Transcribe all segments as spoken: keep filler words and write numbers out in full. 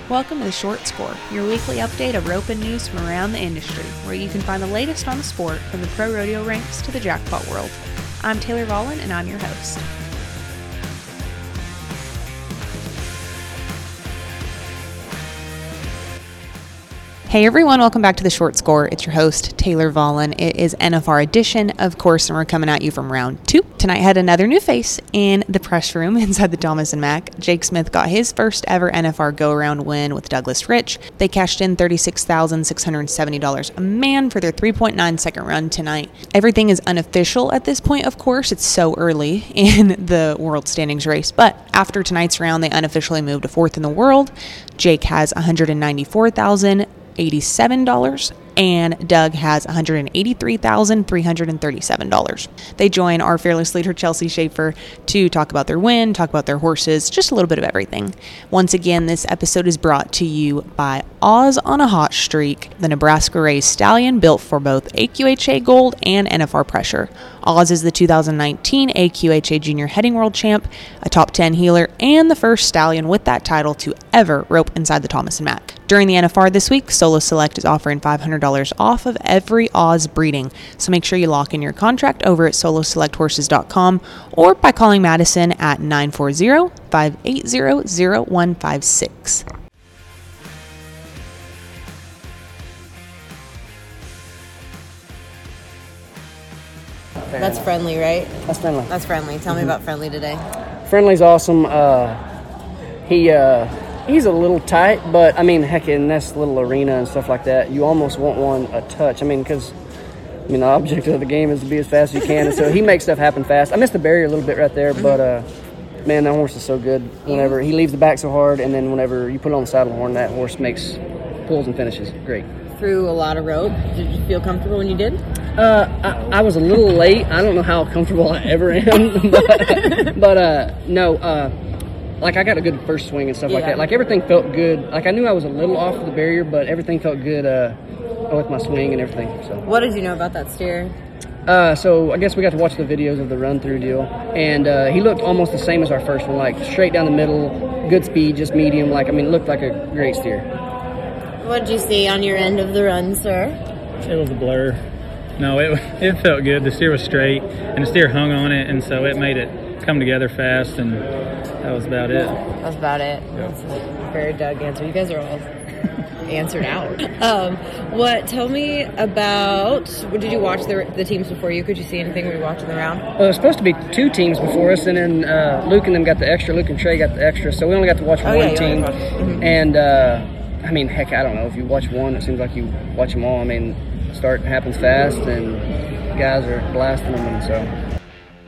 Welcome to The Short Score, your weekly update of roping news from around the industry, where you can find the latest on the sport from the pro rodeo ranks to the jackpot world. I'm Taylor Vollen, and I'm your host. Hey everyone, welcome back to The Short Score. It's your host, Taylor Vollen. It is N F R edition, of course, and we're coming at you from round two. Tonight had another new face in the press room inside the Thomas and Mack. Jake Smith got his first ever N F R go-around win with Douglas Rich. They cashed in thirty-six thousand six hundred seventy dollars a man for their three point nine second run tonight. Everything is unofficial at this point, of course. It's so early in the world standings race, but after tonight's round, they unofficially moved to fourth in the world. Jake has one hundred ninety-four thousand eighty-seven dollars and Doug has one hundred eighty-three thousand three hundred thirty-seven dollars. They join our fearless leader Chelsea Schaefer to talk about their win, talk about their horses, just a little bit of everything. Once again, this episode is brought to you by Oz on a Hot Streak, the Nebraska raised stallion built for both A Q H A Gold and N F R Pressure. Oz is the two thousand nineteen A Q H A Junior Heading World Champ, a top ten heeler, and the first stallion with that title to ever rope inside the Thomas and Mack. During the N F R this week, Solo Select is offering five hundred dollars off of every Oz breeding, so make sure you lock in your contract over at solo select horses dot com or by calling Madison at nine four zero, five eight zero, zero one five six. That's Friendly, right? That's Friendly. That's Friendly. Tell mm-hmm. me about Friendly today. Friendly's awesome. Uh, he uh, he's a little tight, but I mean, heck, in this little arena and stuff like that, you almost want one a touch. I mean, because I mean, the object of the game is to be as fast as you can, and so he makes stuff happen fast. I missed the barrier a little bit right there, mm-hmm. but uh, man, that horse is so good. Whenever he leaves the back so hard, and then whenever you put it on the saddle horn, that horse makes pulls and finishes great. Through a lot of rope. Did you feel comfortable when you did? Uh, I, I was a little late. I don't know how comfortable I ever am, but, but uh, no, uh, like I got a good first swing and stuff yeah. like that. Like everything felt good. Like I knew I was a little off of the barrier, but everything felt good uh, with my swing and everything. So. What did you know about that steer? Uh, so I guess we got to watch the videos of the run-through deal, and uh, he looked almost the same as our first one, like straight down the middle, good speed, just medium. Like I mean, looked like a great steer. What did you see on your end of the run, sir? It was a blur. No, it it felt good. The steer was straight, and the steer hung on it, and so it made it come together fast, and that was about it. That was about it. Yep. That's a very Doug answer. You guys are all answered out. Um, what? Tell me about. Did you watch the the teams before you? Could you see anything when you watched in the round? Well, it was supposed to be two teams before us, and then uh, Luke and them got the extra. Luke and Trey got the extra, so we only got to watch oh, one yeah, team. Mm-hmm. And uh, I mean, heck, I don't know. If you watch one, it seems like you watch them all. I mean, start happens fast, and guys are blasting them, and so.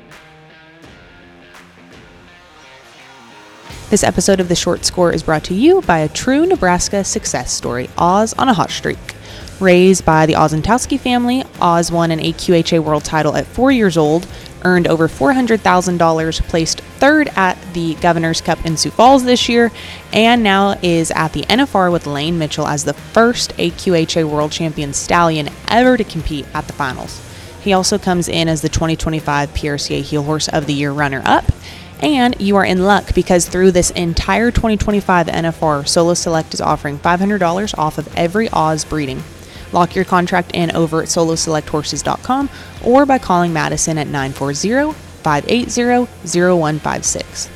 This episode of The Short Score is brought to you by a true Nebraska success story, Oz on a Hot Streak. Raised by the Ozentowski family, Oz won an A Q H A world title at four years old, earned over four hundred thousand dollars, placed third at the Governor's Cup in Sioux Falls this year, and now is at the N F R with Lane Mitchell as the first A Q H A world champion stallion ever to compete at the finals. He also comes in as the twenty twenty-five P R C A Heel Horse of the Year runner-up. And you are in luck because through this entire twenty twenty-five N F R, Solo Select is offering five hundred dollars off of every Oz breeding. Lock your contract in over at solo select horses dot com or by calling Madison at nine four zero, five eight zero, zero one five six.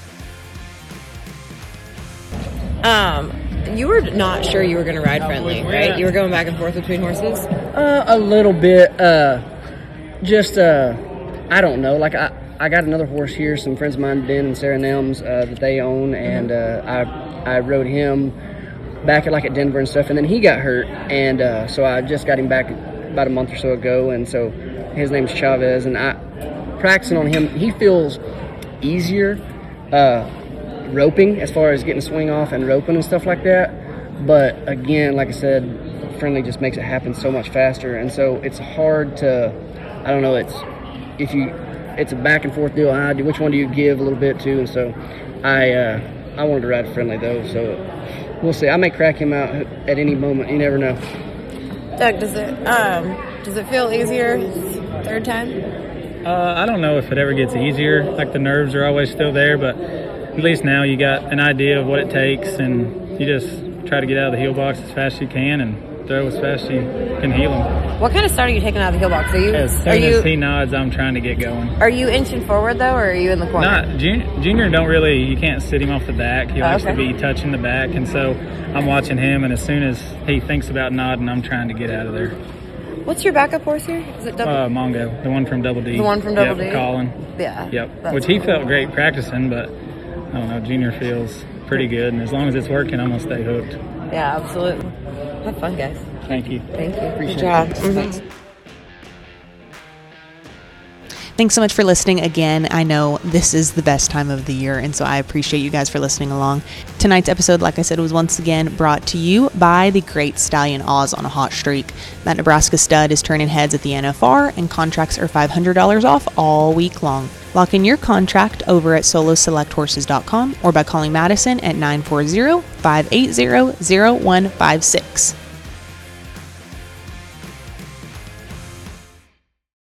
Um, you were not sure you were going to ride Friendly, right? You were going back and forth between horses? Uh, a little bit. Uh, just, uh, I don't know. Like, I, I got another horse here, some friends of mine, Ben and Sarah Nelms, uh, that they own, and uh, I I rode him back at like at Denver and stuff, and then he got hurt, and uh, so I just got him back about a month or so ago, and so his name's Chavez, and I practicing on him. He feels easier uh, roping as far as getting a swing off and roping and stuff like that, but again, like I said, Friendly just makes it happen so much faster, and so it's hard to, I don't know, it's if you. It's a back and forth deal. I do, which one do you give a little bit to? And so I uh, I wanted to ride Friendly though, so we'll see. I may crack him out at any moment. You never know. Doug, does it um, does it feel easier third time? Uh, I don't know if it ever gets easier. Like the nerves are always still there, but at least now you got an idea of what it takes, and you just try to get out of the heel box as fast as you can and throw as fast as you can heel him. What kind of start are you taking out of the heel box? Are you? As soon are you? as he nods, I'm trying to get going. Are you inching forward though, or are you in the corner? Not junior, junior don't really. You can't sit him off the back. He Oh, likes okay. to be touching the back, and so I'm watching him. And as soon as he thinks about nodding, I'm trying to get out of there. What's your backup horse here? Is it double? Uh, Mongo, the one from Double D. The one from Double yep, D? Colin. yeah. Yep. That's Which he cool. felt great practicing, but I don't know. Junior feels pretty good, and as long as it's working, I'm gonna stay hooked. Yeah, absolutely. Have fun, guys. Thank you. Thank you. Appreciate Good job. it. Mhm. Thanks so much for listening again. I know this is the best time of the year, and so I appreciate you guys for listening along. Tonight's episode, like I said, was once again brought to you by the great Stallion Oz on a hot streak. That Nebraska stud is turning heads at the N F R, and contracts are five hundred dollars off all week long. Lock in your contract over at solo select horses dot com or by calling Madison at nine four zero, five eight zero, zero one five six.